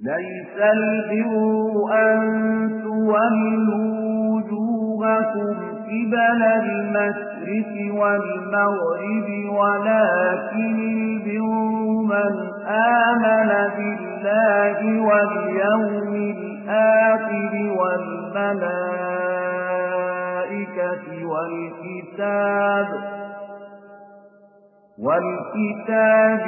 ليس البر أن تولوا وجوهكم قبل المشرق والمغرب ولكن البر من آمن بالله واليوم الآخر والملائكة والكتاب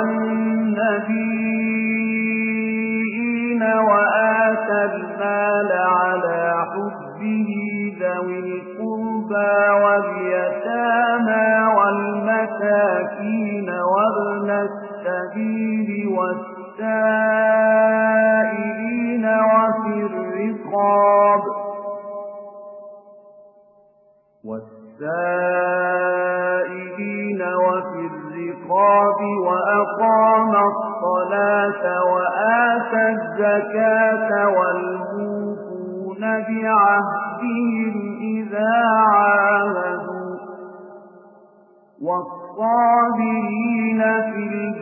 والنبيين وآتى المال على حبه ذوي القربى واليتامى والمساكين وابن السبيل والسائلين وفي الرقاب وأقام الصلاة وآتى الزكاة والموفون بعهدهم إذا عاهدوا والصابرين في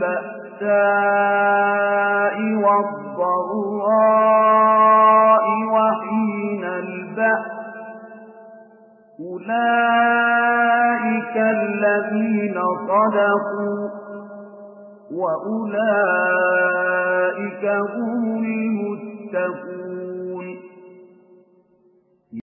البأساء والضراء وحين البأس أولئك الذين صدقوا وأولئك هم المتقون